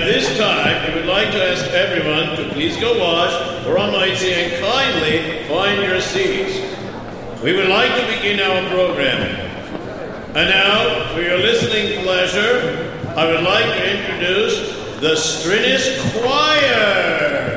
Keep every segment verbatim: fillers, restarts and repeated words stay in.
at this time, we would like to ask everyone to please go wash, or Almighty, and kindly find your seats. We would like to begin our program. And now, for your listening pleasure, I would like to introduce the Strinis Choir.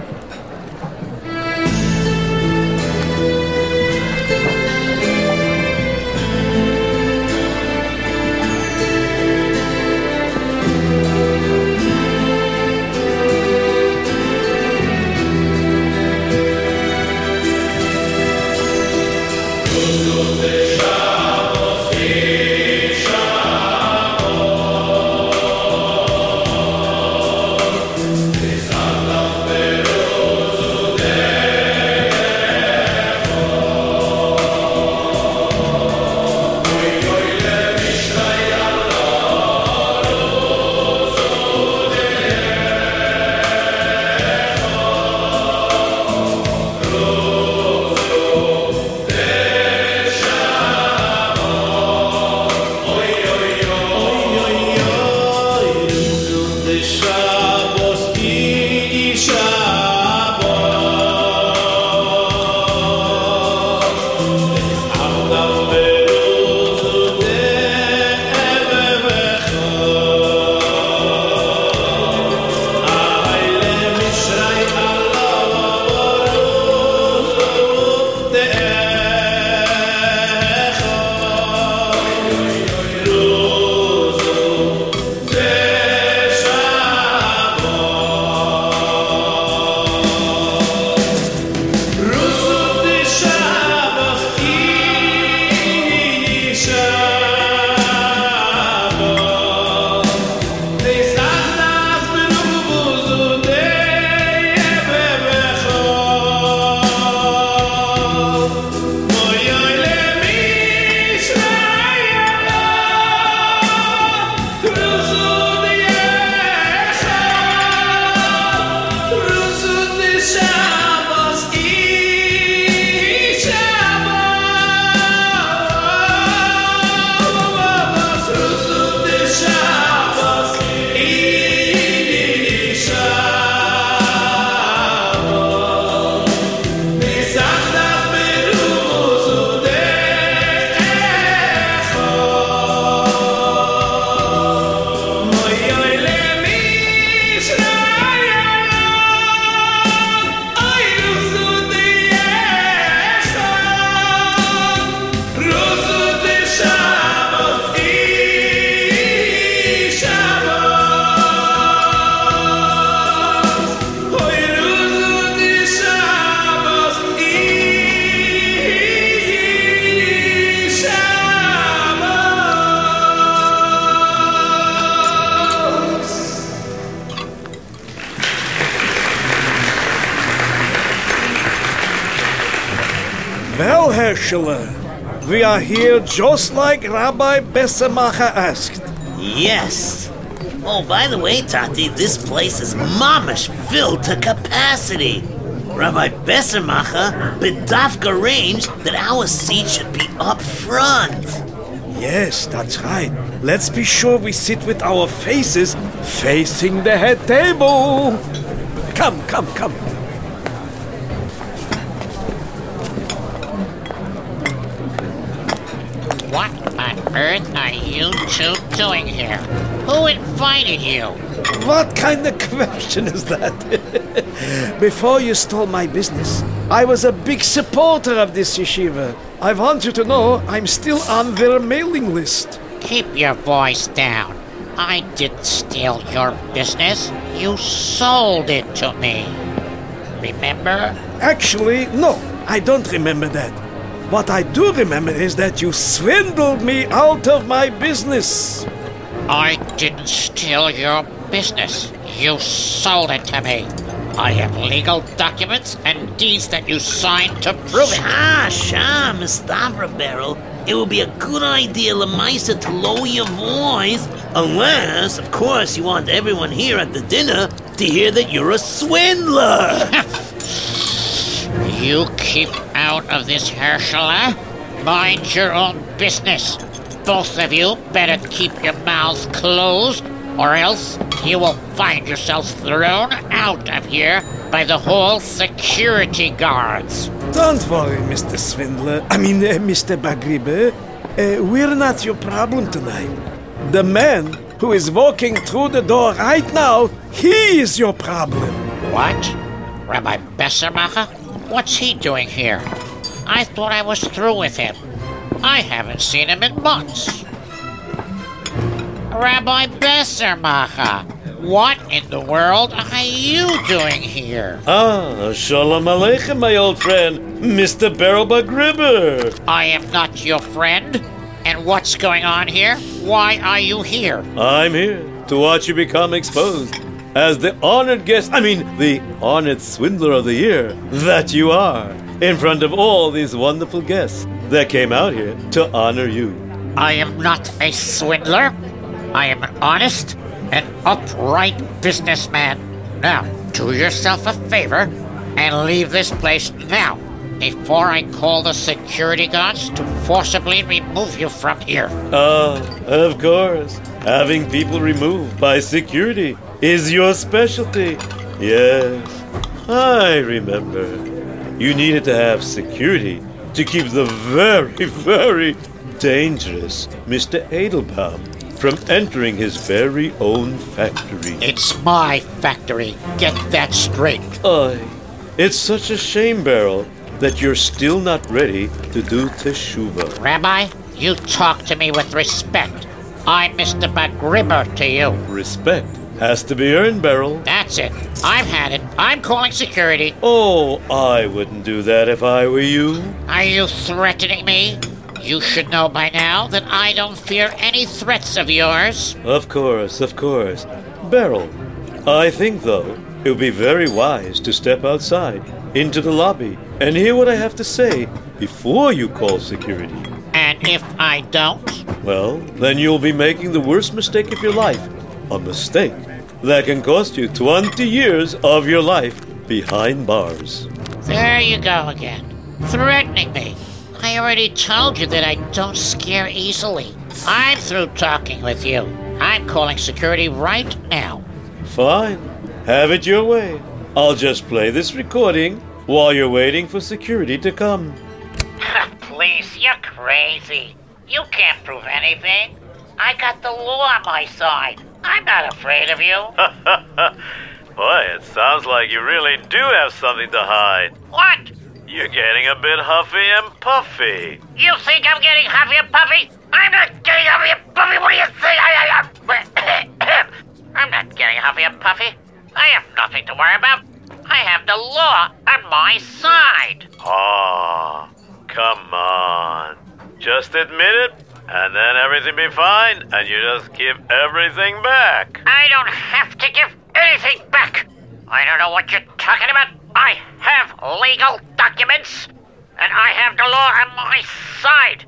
Well, Herr Schiller, we are here just like Rabbi Bessermacher asked. Yes. Oh, by the way, Tati, this place is mamish filled to capacity. Rabbi Bessermacher bedafka arranged that our seat should be up front. Yes, that's right. Let's be sure we sit with our faces facing the head table. Come, come, come. What on earth are you two doing here? Who invited you? What kind of question is that? Before you stole my business, I was a big supporter of this yeshiva. I want you to know I'm still on their mailing list. Keep your voice down. I didn't steal your business. You sold it to me. Remember? Actually, no, I don't remember that. What I do remember is that you swindled me out of my business. I didn't steal your business. You sold it to me. I have legal documents and deeds that you signed to prove it. Shah, Shah, Mustafa Beryl. It would be a good idea, Lamaisa, to lower your voice, unless, of course, you want everyone here at the dinner to hear that you're a swindler. You keep out of this, Herschela. Mind your own business. Both of you better keep your mouths closed, or else you will find yourselves thrown out of here by the whole security guards. Don't worry, Mister Swindler. I mean, uh, Mister Bagribe. Uh, we're not your problem tonight. The man who is walking through the door right now, he is your problem. What? Rabbi Bessermacher? What's he doing here? I thought I was through with him. I haven't seen him in months. Rabbi Bessermacher, what in the world are you doing here? Ah, Shalom Aleichem, my old friend, Mister Beryl Bagriber. I am not your friend. And what's going on here? Why are you here? I'm here to watch you become exposed as the honored guest, I mean, the honored swindler of the year that you are, in front of all these wonderful guests that came out here to honor you. I am not a swindler. I am an honest and upright businessman. Now, do yourself a favor and leave this place now, before I call the security guards to forcibly remove you from here. Ah, of course. Having people removed by security is your specialty. Yes, I remember. You needed to have security to keep the very, very dangerous Mister Edelbaum from entering his very own factory. It's my factory. Get that straight. Aye, it's such a shame, Beryl, that you're still not ready to do teshuvah. Rabbi, you talk to me with respect. I'm Mister Bagriber to you. Respect has to be earned, Beryl. That's it. I've had it. I'm calling security. Oh, I wouldn't do that if I were you. Are you threatening me? You should know by now that I don't fear any threats of yours. Of course, of course. Beryl, I think, though, it would be very wise to step outside into the lobby and hear what I have to say before you call security. And if I don't? Well, then you'll be making the worst mistake of your life. A mistake that can cost you twenty years of your life behind bars. There you go again. Threatening me. I already told you that I don't scare easily. I'm through talking with you. I'm calling security right now. Fine. Have it your way. I'll just play this recording while you're waiting for security to come. Please, you're crazy. You can't prove anything. I got the law on my side. I'm not afraid of you. Boy, it sounds like you really do have something to hide. What? You're getting a bit huffy and puffy. You think I'm getting huffy and puffy? I'm not getting huffy and puffy. What do you think I am? I'm not getting huffy and puffy. I have nothing to worry about. I have the law on my side. Oh, come on. Just admit it, and then everything be fine, and you just give everything back. I don't have to give anything back. I don't know what you're talking about. I have legal documents, and I have the law on my side.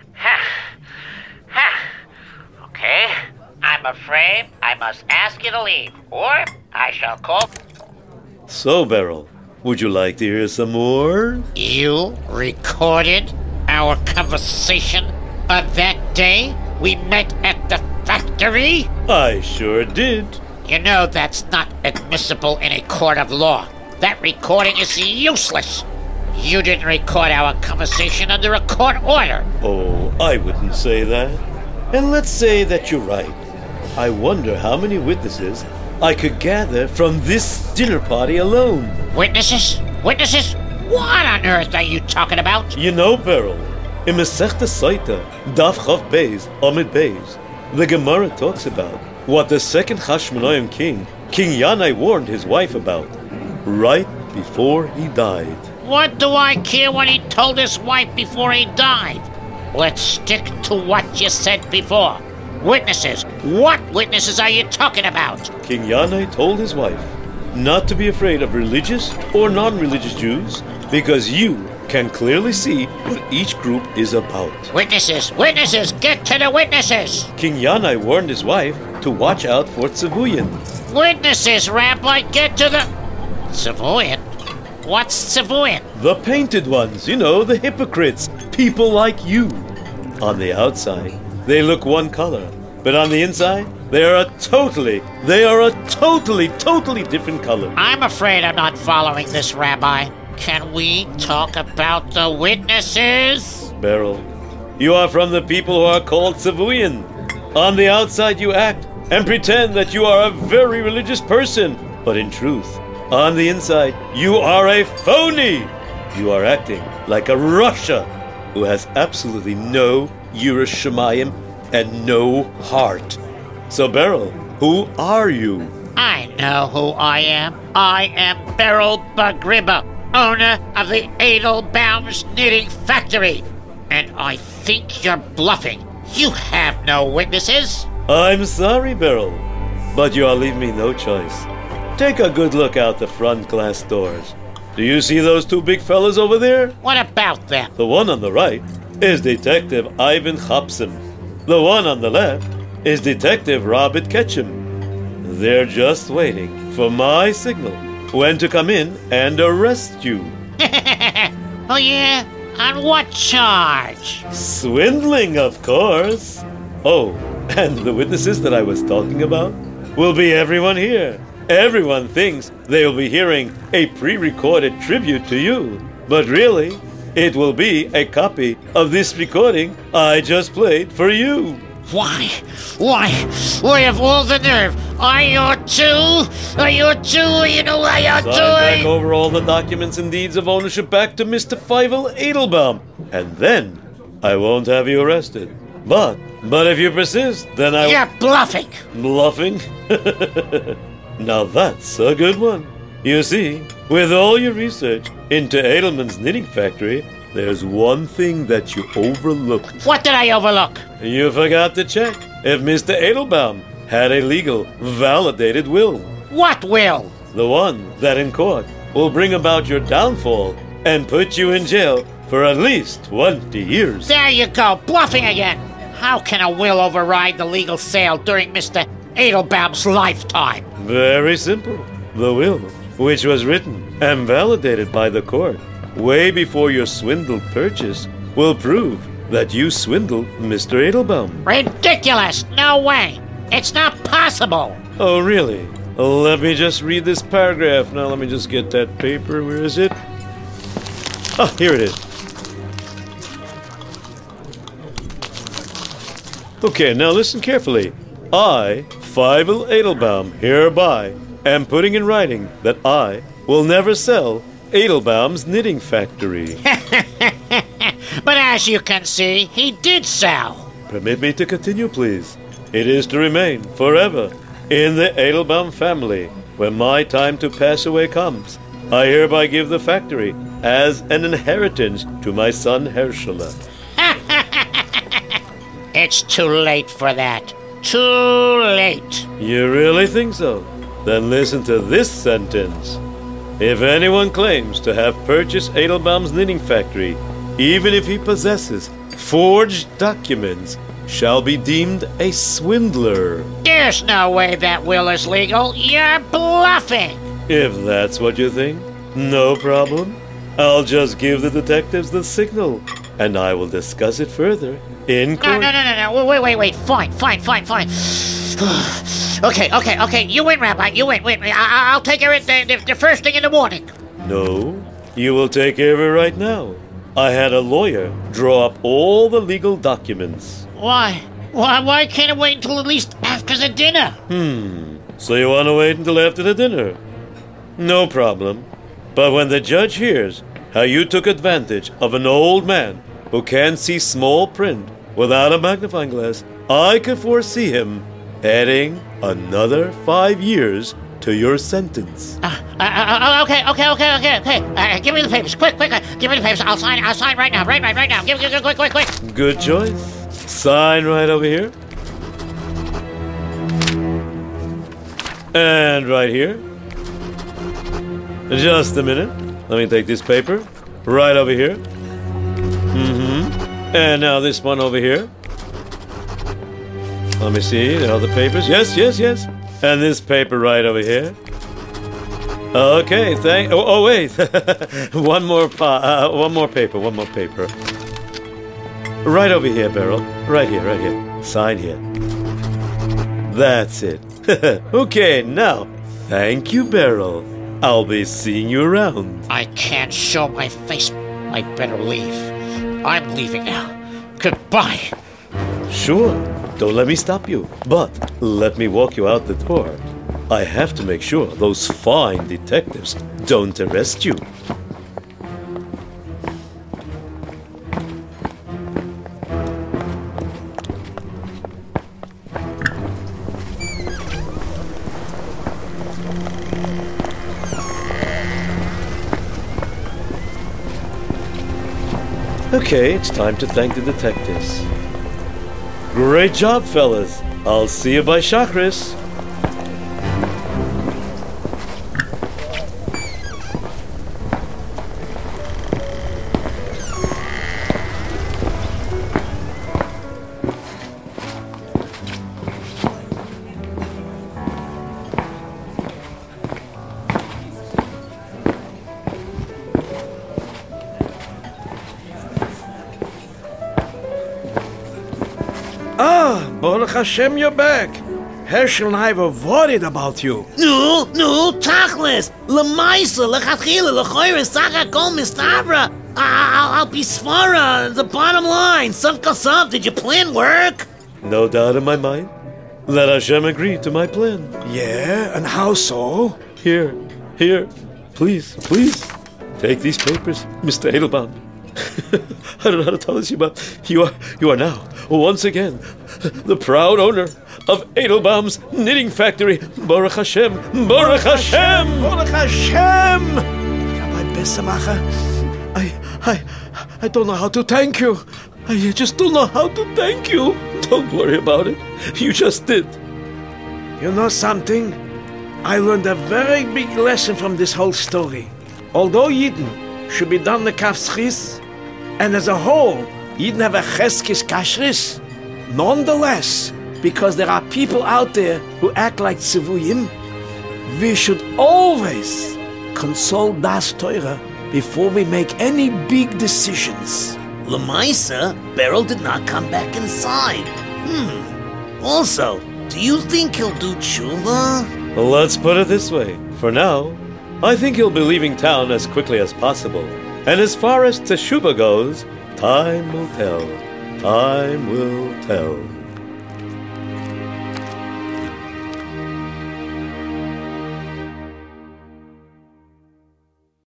Okay, I'm afraid I must ask you to leave, or I shall call... So, Beryl, would you like to hear some more? You recorded our conversation on that day we met at the factory? I sure did. You know that's not admissible in a court of law. That recording is useless. You didn't record our conversation under a court order. Oh, I wouldn't say that. And let's say that you're right. I wonder how many witnesses I could gather from this dinner party alone. Witnesses? Witnesses? What on earth are you talking about? You know, Beryl, in Masechta Saita, Daf Chav Beis, Amid Beis, the Gemara talks about what the second Hashmonaim king, King Yanai, warned his wife about right before he died. What do I care what he told his wife before he died? Let's stick to what you said before. Witnesses. What witnesses are you talking about? King Yanai told his wife not to be afraid of religious or non-religious Jews because you can clearly see what each group is about. Witnesses. Witnesses. Get to the witnesses. King Yanai warned his wife to watch out for Tzivuyin. Witnesses, Rabbi. Get to the... Tzivuyin? What's Tzivuyin? The painted ones, you know, the hypocrites, people like you. On the outside, they look one color, but on the inside, They are a totally, they are a totally, totally different color. I'm afraid I'm not following this, Rabbi. Can we talk about the witnesses? Beryl, you are from the people who are called Savuyan. On the outside you act and pretend that you are a very religious person. But in truth, on the inside, you are a phony. You are acting like a Russia who has absolutely no Yiras Shamayim and no heart. So Beryl, who are you? I know who I am. I am Beryl Bagriba, owner of the Edelbaum's Knitting Factory. And I think you're bluffing. You have no witnesses. I'm sorry, Beryl, but you are leaving me no choice. Take a good look out the front glass doors. Do you see those two big fellas over there? What about them? The one on the right is Detective Ivan Chapsim. The one on the left is Detective Robert Ketchum. They're just waiting for my signal when to come in and arrest you. Oh yeah? On what charge? Swindling, of course. Oh, and the witnesses that I was talking about will be everyone here. Everyone thinks they will be hearing a pre-recorded tribute to you. But really, it will be a copy of this recording I just played for you. Why? Why? Why have all the nerve? Are you two? Are you two? You know what you're Sign back doing? over all the documents and deeds of ownership back to Mister Feivel Edelbaum. And then I won't have you arrested. But, but if you persist, then I... You're bluffing. Bluffing? Now that's a good one. You see, with all your research into Edelman's Knitting Factory, there's one thing that you overlooked. What did I overlook? You forgot to check if Mister Edelbaum had a legal, validated will. What will? The one that in court will bring about your downfall and put you in jail for at least twenty years. There you go, bluffing again. How can a will override the legal sale during Mister Edelbaum's lifetime? Very simple. The will, which was written and validated by the court way before your swindled purchase, will prove that you swindled Mister Edelbaum. Ridiculous! No way! It's not possible! Oh, really? Let me just read this paragraph. Now, let me just get that paper. Where is it? Ah, here it is. Okay, now listen carefully. I, Feivel Edelbaum, hereby am putting in writing that I will never sell Edelbaum's Knitting Factory. But as you can see, he did sell. Permit me to continue, please. It is to remain forever in the Edelbaum family. When my time to pass away comes, I hereby give the factory as an inheritance to my son Herschela. It's too late for that. Too late. You really think so? Then listen to this sentence. If anyone claims to have purchased Edelbaum's Knitting Factory, even if he possesses forged documents, shall be deemed a swindler. There's no way that will is legal. You're bluffing. If that's what you think, no problem. I'll just give the detectives the signal, and I will discuss it further in No, court. no, no, no, no. Wait, wait, wait. Fine, fine, fine, fine. Okay, okay, okay. You win, Rabbi. You win. Wait, I- I- I'll take care of it the, the, the first thing in the morning. No, you will take care of it right now. I had a lawyer draw up all the legal documents. Why? Why? Why can't it wait until at least after the dinner? Hmm, so you want to wait until after the dinner? No problem. But when the judge hears how you took advantage of an old man who can't see small print without a magnifying glass, I can foresee him adding another five years to your sentence. Uh, uh, uh, okay, okay, okay, okay, okay. Uh, give me the papers, quick, quick. Uh, give me the papers. I'll sign. I'll sign right now, right, right, right now. Give, give, give, quick, quick, quick. Good choice. Sign right over here. And right here. Just a minute. Let me take this paper. Right over here. Mm-hmm. And now this one over here. Let me see. The other papers. Yes, yes, yes. And this paper right over here. Okay, thank. Oh, oh wait. one more. Pa- uh, one more paper. One more paper. Right over here, Beryl. Right here. Right here. Sign here. That's it. Okay, now, thank you, Beryl. I'll be seeing you around. I can't show my face. I better leave. I'm leaving now. Goodbye. Sure, don't let me stop you, but let me walk you out the door. I have to make sure those fine detectives don't arrest you. Okay, it's time to thank the detectives. Great job, fellas. I'll see you by Shachris. Ah, Baruch Hashem, you're back. Herschel and I were worried about you. No, no, Tachlis. Lemaisa, lechatchila, lechoyre, sacha kol mistabra. I'll be svara. The bottom line, sav kasav. Did your plan work? No doubt in my mind. Let Hashem agree to my plan. Yeah, and how so? Here, here, please, please, take these papers, Mister Edelbaum. I don't know how to tell this, but you are, you are now, once again, the proud owner of Edelbaum's Knitting Factory. Baruch Hashem, Baruch Hashem, Baruch Hashem! Rabbi Besamacher, I, I, I don't know how to thank you. I just don't know how to thank you. Don't worry about it. You just did. You know something? I learned a very big lesson from this whole story. Although Yidden should be done the kafschis, and as a whole, Yidden have a cheskis kashris, nonetheless, because there are people out there who act like tzivuyim, we should always consult Das Torah before we make any big decisions. Lemaisa, Beryl did not come back inside. Hmm. Also, do you think he'll do tshuva? Let's put it this way. For now, I think he'll be leaving town as quickly as possible. And as far as teshuva goes, time will tell. Time will tell.